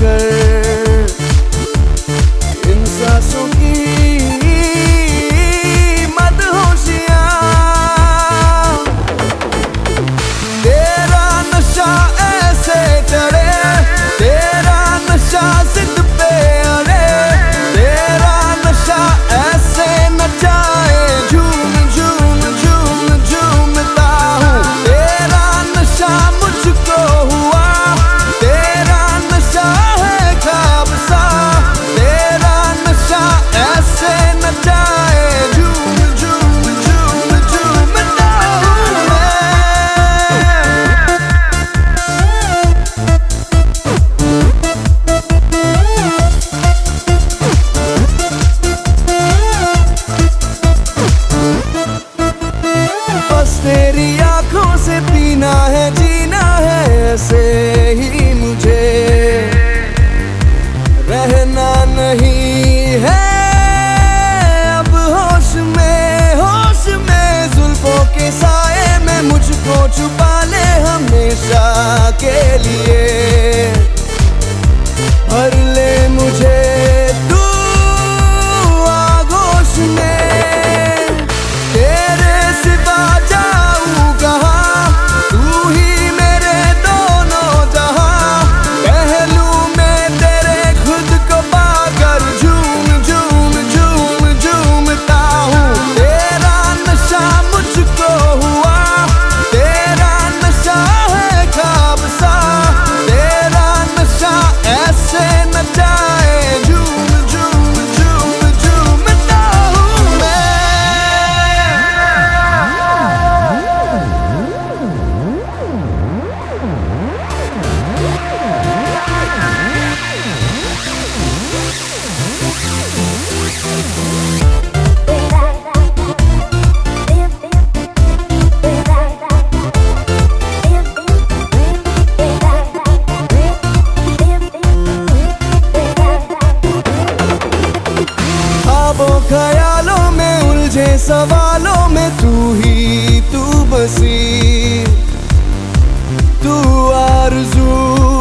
कर इन सांसों की मदहोशियां। तेरा नशा ऐसे चढ़े, तेरा नशा जिद पे अड़े, तेरा नशा ऐसे नचाए झूम झूम झूम झूमता हूँ। तेरा नशा मुझको हुआ, तेरा नशा है ख्वाब सा, तेरा नशा ऐसे नचाए झूम झूम झूम झूमता हूँ मैं। बस तेरी आंखों से पीना है, जीना है ऐसे ही मुझे, रहना नहीं है अब होश में जुल्फों के साए में मुझको छुपा ले हमेशा के लिए। भर ले मुझे तू आगोश में, तेरे सिवा जाऊं कहाँ, तू ही मेरे दोनों जहां। पहलू में तेरे खुद को पाकर झूम झूम झूम झूमता हूँ। तेरा नशा मुझको हुआ, तेरा नशा है ख्वाब सा, तेरा नशा ऐसे नचाए झूम झूम झूम झूमता हूँ मैं। ख्वाबों ख्यालों में उलझे सवालों में तू ही तू बसी, तू आरज़ू